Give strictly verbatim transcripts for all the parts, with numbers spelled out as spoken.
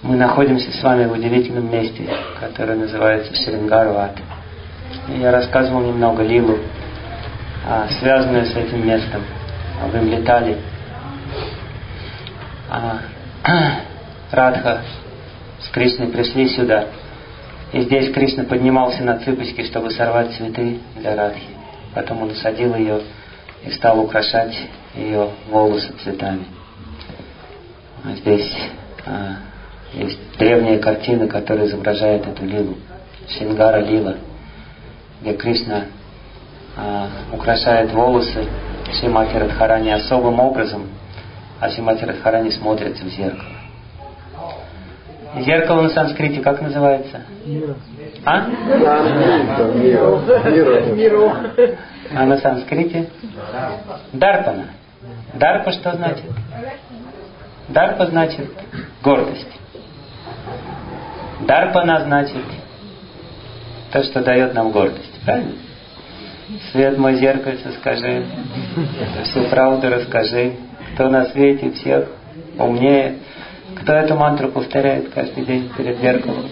Мы находимся с вами в удивительном месте, которое называется Шрингарват. Я рассказывал немного лилу, связанную с этим местом. Вы им летали. Радха с Кришной пришли сюда. И здесь Кришна поднимался на цыпочки, чтобы сорвать цветы для Радхи. Потом он усадил ее и стал украшать ее волосы цветами. Здесь а, есть древняя картина, которая изображает эту лилу. Шрингара лила, где Кришна а, украшает волосы Шримати Радхарани особым образом, а Шримати Радхарани смотрится в зеркало. Зеркало на санскрите как называется? Мира. А? Мира. А на санскрите? Дарпана. Дарпа что значит? Дарпа значит гордость. Дарпана значит то, что дает нам гордость. Правильно? Свет мой зеркальце, скажи. Всю правду расскажи. Кто на свете всех умнее. Кто эту мантру повторяет каждый день перед зеркалом?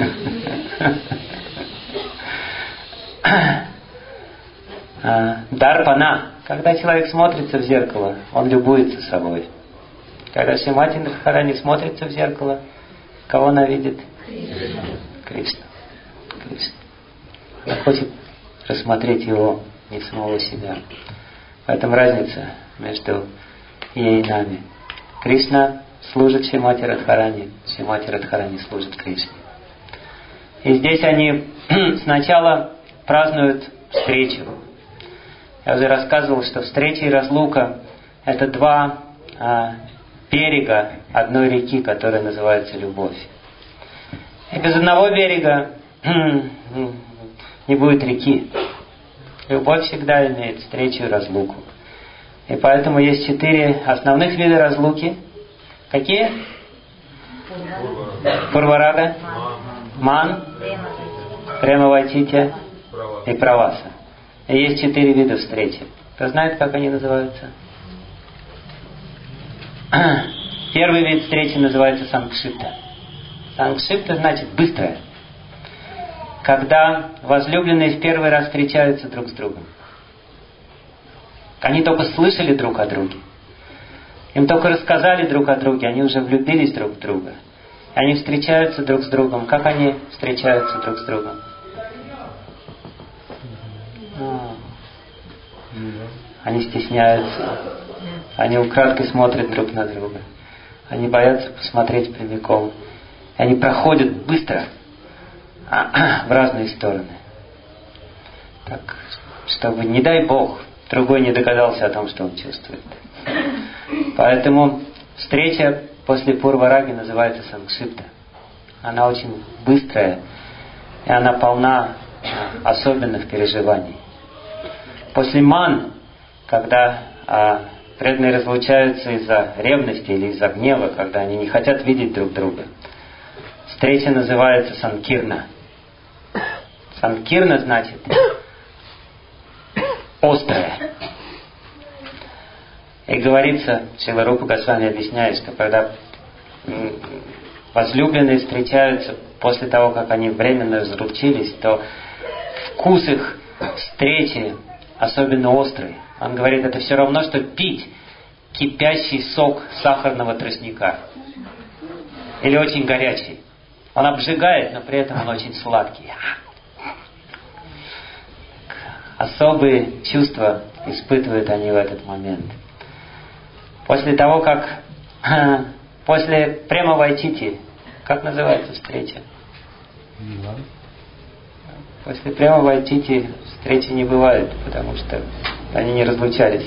Дарпана. Когда человек смотрится в зеркало, он любуется собой. Когда Шримати Радхарани смотрится в зеркало, кого она видит? Кришну. Кришну. Она хочет рассмотреть его, не самого себя. В этом разница между ей и нами. Кришна служит Шримати Радхарани, Шримати Радхарани служит Кришне. И здесь они сначала празднуют встречу. Я уже рассказывал, что встреча и разлука – это два а, берега одной реки, которая называется любовь. И без одного берега не будет реки. Любовь всегда имеет встречу и разлуку. И поэтому есть четыре основных вида разлуки. Какие? Пурварага, Ман, Премавайтитя и Праваса. И есть четыре вида встречи. Кто знает, как они называются? Первый вид встречи называется Сангшипта. Сангшипта значит быстрая. Когда возлюбленные в первый раз встречаются друг с другом. Они только слышали друг о друге. Им только рассказали друг о друге, они уже влюбились друг в друга. Они встречаются друг с другом. Как они встречаются друг с другом? Они стесняются. Они украдкой смотрят друг на друга. Они боятся посмотреть прямиком. И они проходят быстро в разные стороны. Так, чтобы, не дай Бог, другой не догадался о том, что он чувствует. Поэтому встреча после Пурвараги называется Сангшипта. Она очень быстрая, и она полна особенных переживаний. После Ман, когда а, преданные разлучаются из-за ревности или из-за гнева, когда они не хотят видеть друг друга, встреча называется Санкирна. Санкирна значит острая. И говорится, Шрила Рупа Госвами объясняет, что когда возлюбленные встречаются после того, как они временно разлучились, то вкус их встречи особенно острый. Он говорит, это все равно, что пить кипящий сок сахарного тростника. Или очень горячий. Он обжигает, но при этом он очень сладкий. Особые чувства испытывают они в этот момент. После того, как... После Премавайтити, как называется встреча? После Премавайтити встречи не бывает, потому что они не разлучались.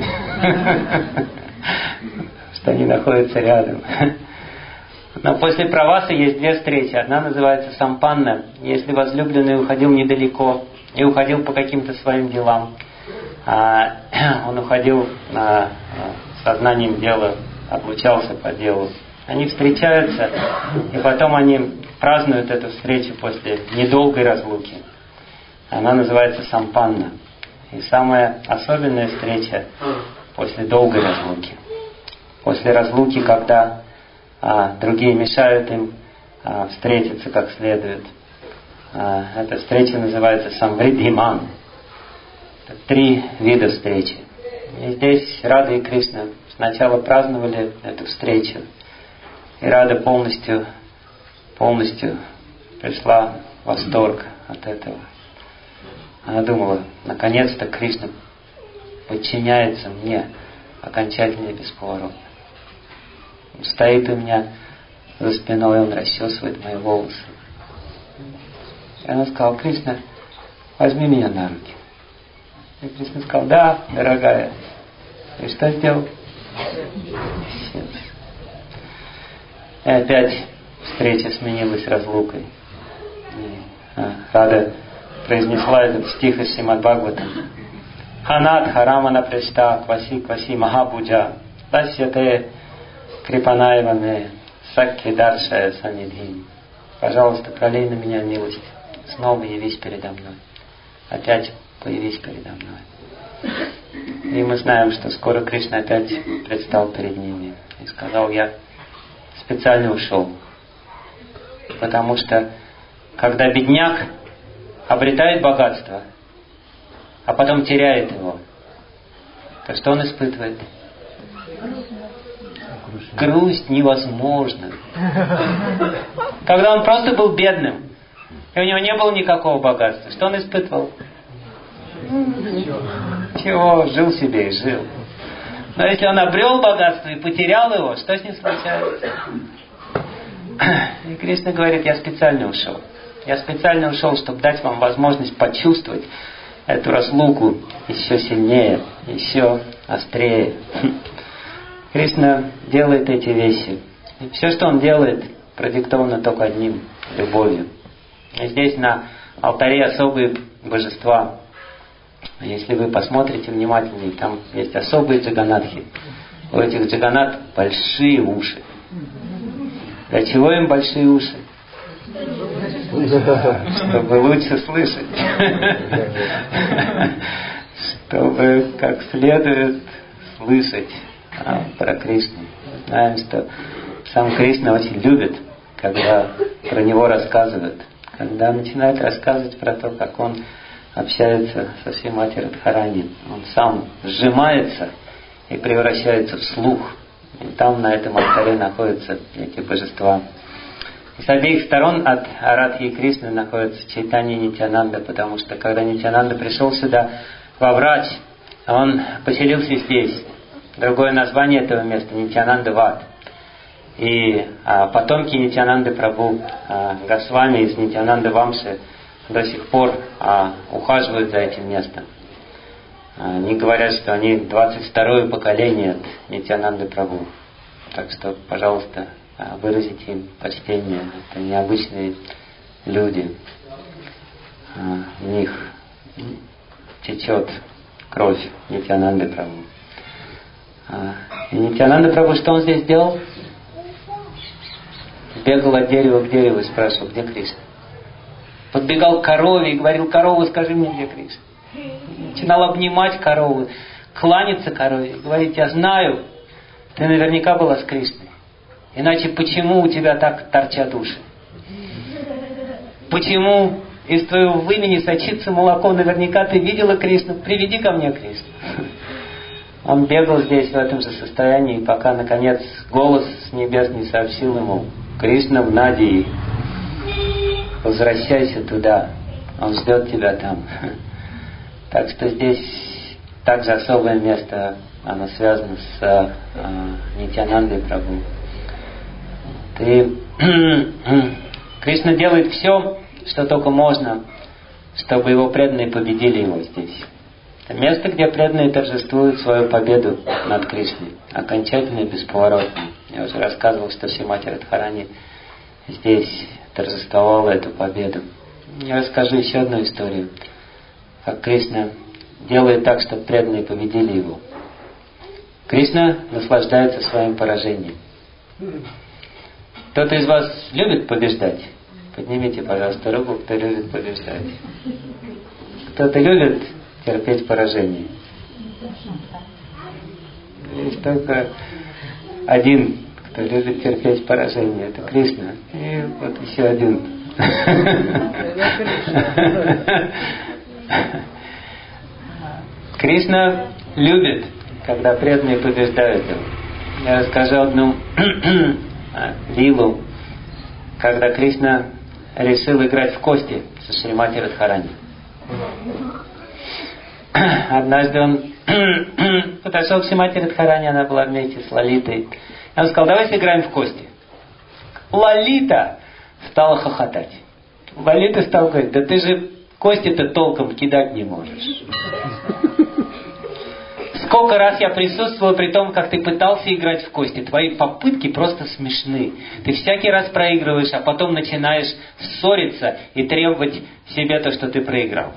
Что они находятся рядом. Но после Правасы есть две встречи. Одна называется Сампанна. Если возлюбленный уходил недалеко и уходил по каким-то своим делам, он уходил на сознанием дела, отлучался по делу. Они встречаются, и потом они празднуют эту встречу после недолгой разлуки. Она называется Сампанна. И самая особенная встреча после долгой разлуки. После разлуки, когда а другие мешают им а, встретиться как следует. А, эта встреча называется самвридхиман. Три вида встречи. И здесь Рада и Кришна сначала праздновали эту встречу. И Рада полностью, полностью пришла в восторг от этого. Она думала, наконец-то Кришна подчиняется мне окончательно и бесповоротно. Он стоит у меня за спиной, он расчесывает мои волосы. И она сказала: Кришна, возьми меня на руки. И Кришна сказал: да, дорогая. И что сделал? И опять встреча сменилась разлукой. И Рада произнесла этот стих из Шримад Бхагаватам. Ханат харамана пришта кваси кваси махабуджа дасьяте крипанаеваме сакки даршая санидхим. Пожалуйста, пролей на меня милость. Снова явись передо мной. Опять появись передо мной. И мы знаем, что скоро Кришна опять предстал перед ними. И сказал: я специально ушел. Потому что когда бедняк обретает богатство, а потом теряет его, то что он испытывает? Грусть невозможно. Когда он просто был бедным, и у него не было никакого богатства, что он испытывал? Чего? Жил себе и жил. Но если он обрел богатство и потерял его, что с ним случается? И Кришна говорит: я специально ушел. Я специально ушел, чтобы дать вам возможность почувствовать эту разлуку еще сильнее, еще острее. Кришна делает эти вещи. И все, что он делает, продиктовано только одним – любовью. И здесь на алтаре особые божества. Если вы посмотрите внимательнее, там есть особые джаганатхи. У этих джаганат большие уши. Для чего им большие уши? Чтобы лучше слышать. Чтобы как следует слышать а, про Кришну. Знаем, что сам Кришна очень любит, когда про него рассказывают. Когда начинают рассказывать про то, как он общается со Шримати Радхарани, он сам сжимается и превращается в слух. И там на этом алтаре находятся эти божества. И с обеих сторон от Радхи и Кришны находится Чайтанья и Нитьянанда, потому что когда Нитьянанда пришел сюда во Врач, он поселился здесь. Другое название этого места — Нитьянанда Ват. И а, потомки Нитьянанды Прабху, а, Госвами из Нитьянанды Вамши, до сих пор а, ухаживают за этим местом. Они говорят, что они двадцать второе поколение от Нитьянанды Прабху. Так что, пожалуйста, выразите им почтение. Это необычные люди. В них течет кровь Нитьянанды Прабху. И Нитьянанда Прабху, что он здесь делал? Бегал от дерева к дереву и спрашивал: где Кришна? Подбегал к корове и говорил: корова, скажи мне, где Кришна? Начинал обнимать корову, кланяться корове, говорить: я знаю, ты наверняка была с Кришной. Иначе почему у тебя так торчат уши? Почему из твоего вымени сочится молоко? Наверняка ты видела Кришну. Приведи ко мне Кришну. Он бегал здесь в этом же состоянии, пока наконец голос с небес не сообщил ему: Кришна в Надии, возвращайся туда, он ждет тебя там. Так что здесь также особое место, оно связано с э, Нитьянандой Прабху. И Кришна делает все, что только можно, чтобы его преданные победили его здесь. Это место, где преданные торжествуют свою победу над Кришной, окончательно и бесповоротно. Я уже рассказывал, что Шримати Радхарани здесь торжествовала эту победу. Я расскажу еще одну историю, как Кришна делает так, чтобы преданные победили его. Кришна наслаждается своим поражением. Кто-то из вас любит побеждать? Поднимите, пожалуйста, руку, кто любит побеждать. Кто-то любит терпеть поражение? Есть только один, кто любит терпеть поражение, это Кришна. И вот еще один. Кришна любит, когда преданные побеждают его. Я расскажу одну лилу, когда Кришна решил играть в кости со Шримати Радхарани. Однажды он подошел к Шримати Радхарани, она была вместе с Лалитой. И он сказал: давай сыграем в кости. Лалита стала хохотать. Лалита стала говорить: да ты же кости-то толком кидать не можешь. Сколько раз я присутствовал при том, как ты пытался играть в кости. Твои попытки просто смешны. Ты всякий раз проигрываешь, а потом начинаешь ссориться и требовать себе то, что ты проиграл.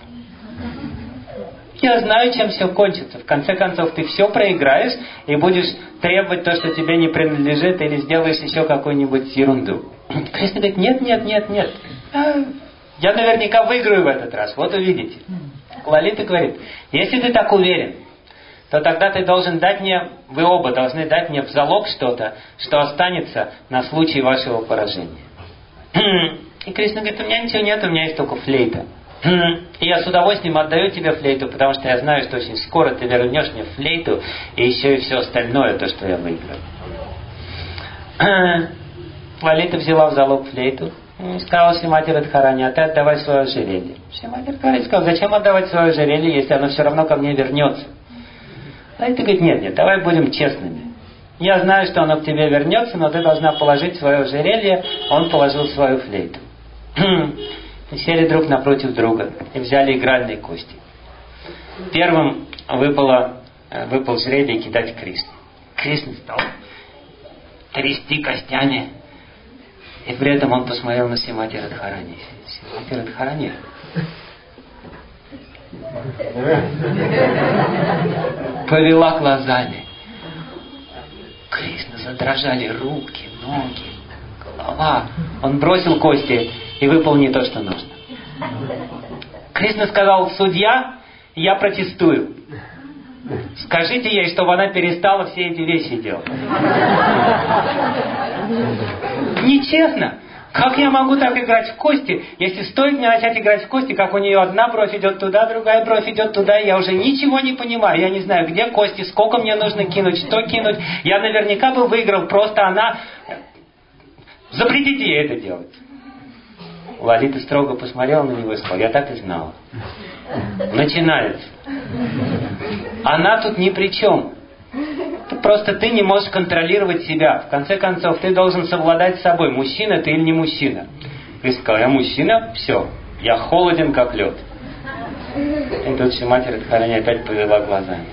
Я знаю, чем все кончится. В конце концов, ты все проиграешь и будешь требовать то, что тебе не принадлежит, или сделаешь еще какую-нибудь ерунду. Кришна говорит: нет, нет, нет, нет. Я наверняка выиграю в этот раз. Вот увидите. Лалита говорит: если ты так уверен, то тогда ты должен дать мне, вы оба должны дать мне в залог что-то, что останется на случай вашего поражения. И Кришна говорит: у меня ничего нет, у меня есть только флейта. И я с удовольствием отдаю тебе флейту, потому что я знаю, что очень скоро ты вернешь мне флейту и еще и все остальное, то, что я выиграю. Лалита взяла в залог флейту и сказала Шримати Радхарани: а ты отдавай свое ожерелье. Шримати Радхарани сказал: зачем отдавать свое ожерелье, если оно все равно ко мне вернется? Лалита говорит: нет, нет, давай будем честными. Я знаю, что оно к тебе вернется, но ты должна положить свое ожерелье. Он положил свою флейту. И сели друг напротив друга и взяли игральные кости. Первым выпало, выпал жребий кидать Кришне. Кришна стал трясти костями, и при этом он посмотрел на Шримати Радхарани. Шримати Радхарани повела глазами. Кришна задрожали руки, ноги, голова. Он бросил кости и выпал не то, что нужно. Кришна сказал: судья, я протестую. Скажите ей, чтобы она перестала все эти вещи делать. Нечестно. Как я могу так играть в кости, если стоит мне начать играть в кости, как у нее одна бровь идет туда, другая бровь идет туда, и я уже ничего не понимаю. Я не знаю, где кости, сколько мне нужно кинуть, что кинуть. Я наверняка бы выиграл, просто она... Запретите ей это делать. Лалита строго посмотрела на него и сказала: я так и знала. Начинается. Она тут ни при чем. Просто ты не можешь контролировать себя. В конце концов, ты должен совладать с собой. Мужчина ты или не мужчина. Кришна сказал: я мужчина, все. Я холоден, как лед. И тут Шримати Радхарани опять повела глазами.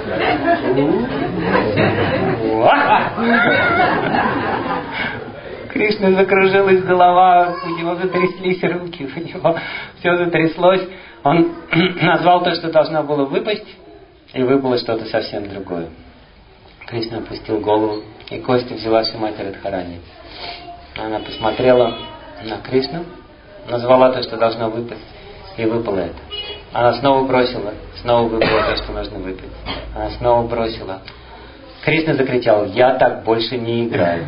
Кришна закружилась голова, у него затряслись руки, у него все затряслось. Он назвал то, что должно было выпасть, и выпало что-то совсем другое. Кришна опустил голову, и кости взяла Шримати Радхарани. Она посмотрела на Кришну, назвала то, что должно выпасть, и выпало это. Она снова бросила, снова выпало то, что нужно выпить. Она снова бросила. Кришна закричал: я так больше не играю.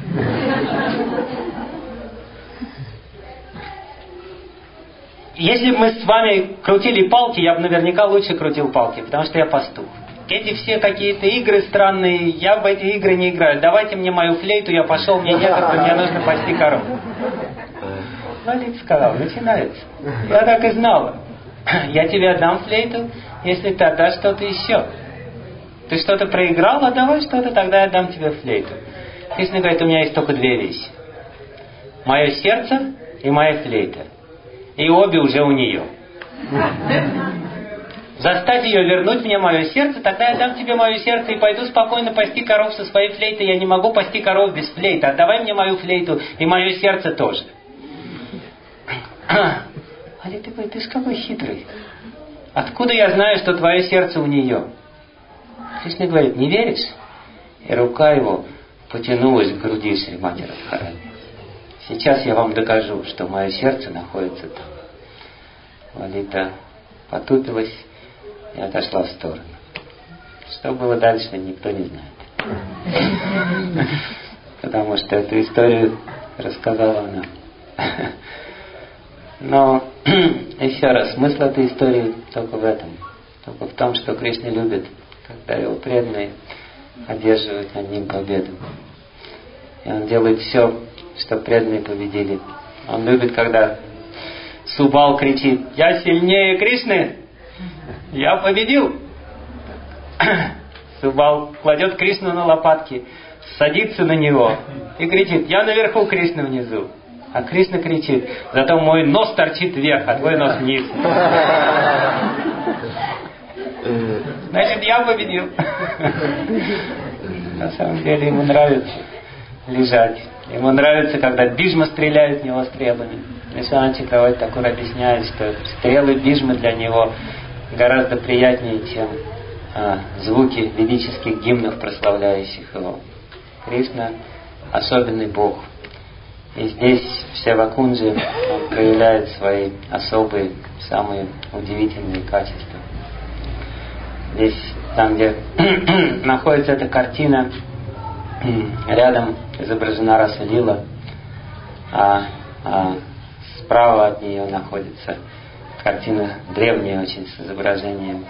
Если бы мы с вами крутили палки, я бы наверняка лучше крутил палки, потому что я пастух. Эти все какие-то игры странные, я в эти игры не играю. Давайте мне мою флейту, я пошел, мне некогда, мне нужно пасти корову. Лалита сказала: начинается. Я так и знала. Я тебе отдам флейту, если ты отдашь что-то еще. Ты что-то проиграл, отдавай что-то, тогда я дам тебе флейту. Кришна говорит: у меня есть только две вещи. Мое сердце и моя флейта. И обе уже у нее. Заставь ее вернуть мне мое сердце, тогда я дам тебе мое сердце и пойду спокойно пасти коров со своей флейтой. Я не могу пасти коров без флейты. Отдавай мне мою флейту и мое сердце тоже. Лалита говорит: ты ж какой хитрый. Откуда я знаю, что твое сердце у нее? Кришна говорит: не веришь? И рука его потянулась к груди Шримати Радхарани. Сейчас я вам докажу, что мое сердце находится там. Лалита потупилась и отошла в сторону. Что было дальше, никто не знает. потому что эту историю рассказала она. Но еще раз, смысл этой истории только в этом. Только в том, что Кришна любит, когда его преданные одерживают над ним победу. И он делает все, чтобы преданные победили. Он любит, когда Субал кричит: «Я сильнее Кришны! Я победил!» Субал кладет Кришну на лопатки, садится на него и кричит: «Я наверху, Кришна внизу». А Кришна кричит: «Зато мой нос торчит вверх, а твой нос вниз». Значит, я победил. На самом деле ему нравится лежать. Ему нравится, когда Бижма стреляет в него стрелами. Вишванат Чакраварти Такур объясняет, что стрелы Бижмы для него гораздо приятнее, чем а, звуки ведических гимнов, прославляющих его. Кришна — особенный Бог. И здесь, в Севакунджи, он проявляет свои особые, самые удивительные качества. Здесь, там, где находится эта картина, рядом изображена Раса Лила, а, а справа от нее находится картина древняя очень с изображением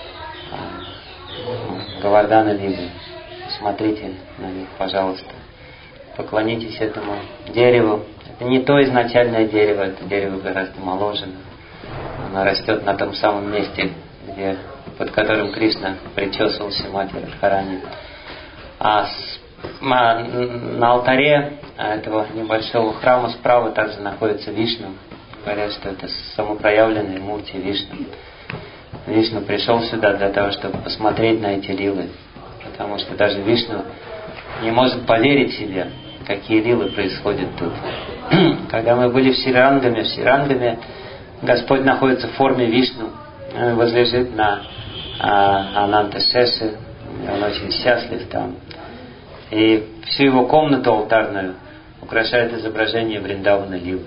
а, Говардхана Лилы. Смотрите на них, пожалуйста. Поклонитесь этому дереву. Это не то изначальное дерево, это дерево гораздо моложе. Оно растет на том самом месте, где, под которым Кришна причесывал Шримати Радхарани. А, с, а на алтаре этого небольшого храма справа также находится Вишну. Говорят, что это самопроявленный мурти Вишну. Вишну пришел сюда для того, чтобы посмотреть на эти лилы. Потому что даже Вишну не может поверить себе, какие лилы происходят тут. Когда мы были в Шрирангаме, в Шрирангаме Господь находится в форме Вишну. Он возлежит на а, Ананта Шеше. Он очень счастлив там. И всю его комнату алтарную украшает изображение Вриндавана Лилы.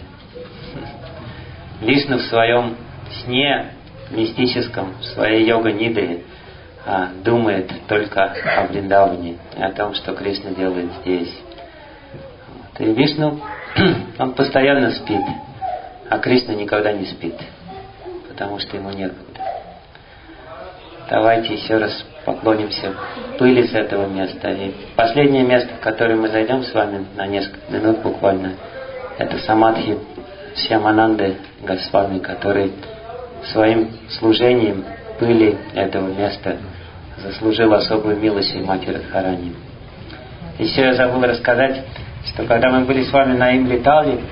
Вишну в своем сне мистическом, в своей йога-нидре а, думает только о Вриндаване, о том, что Кришна делает здесь. Вот. И Вишну, он постоянно спит, а Кришна никогда не спит, потому что ему некогда. Давайте еще раз поклонимся пыли с этого места. И последнее место, в которое мы зайдем с вами на несколько минут буквально, это Самадхи Шьямананды Госвами, который своим служением пыли этого места заслужил особую милость Шримати Радхарани. Еще я забыл рассказать, что когда мы были с вами на Имлитале,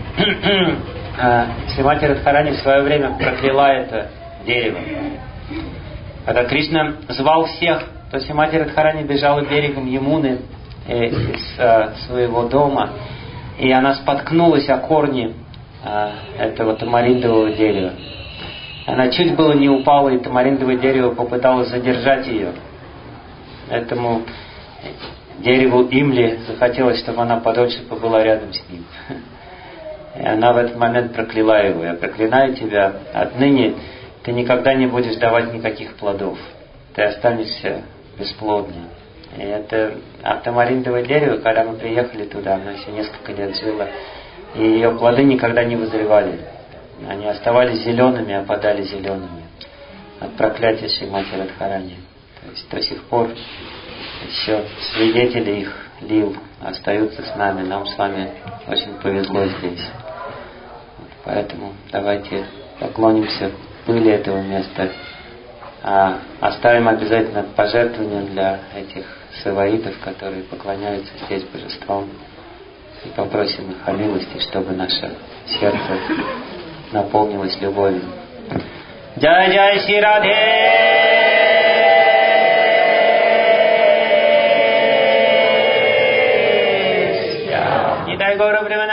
Шримати Радхарани в свое время прокляла это дерево. Когда Кришна звал всех, то Шримати Радхарани бежала берегом Ямуны э, из э, своего дома, и она споткнулась о корни э, этого тамариндового дерева. Она чуть было не упала, и тамариндовое дерево попыталось задержать ее. Этому дереву Имли захотелось, чтобы она подольше побыла рядом с ним. И она в этот момент прокляла его: «Я проклинаю тебя, отныне ты никогда не будешь давать никаких плодов. Ты останешься бесплодным». И это тамариндовое дерево, когда мы приехали туда, оно еще несколько лет жило, и ее плоды никогда не вызревали. Они оставались зелеными, опадали зелеными от проклятия Шримати Радхарани. То есть до сих пор еще свидетели их лил остаются с нами. Нам с вами очень повезло здесь. Вот, поэтому давайте поклонимся пыли этого места. А оставим обязательно пожертвования для этих саваитов, которые поклоняются здесь божествам. И попросим их о милости, чтобы наше сердце наполнилось любовью. Джай Джай Шри Радhe! Нитай Гора Примананда!